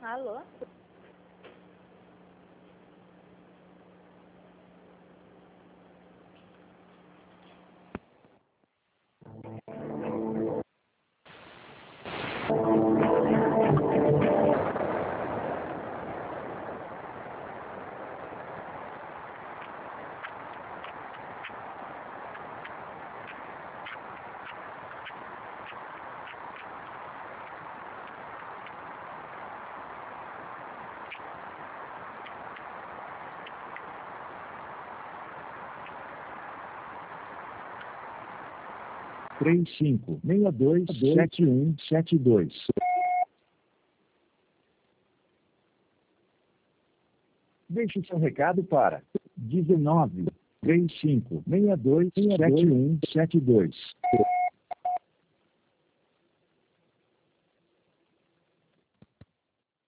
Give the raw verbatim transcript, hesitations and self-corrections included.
Alô? três cinco seis dois sete um sete dois. Deixe seu recado para dezenove, trinta e cinco, sessenta e dois, setenta e um, setenta e dois.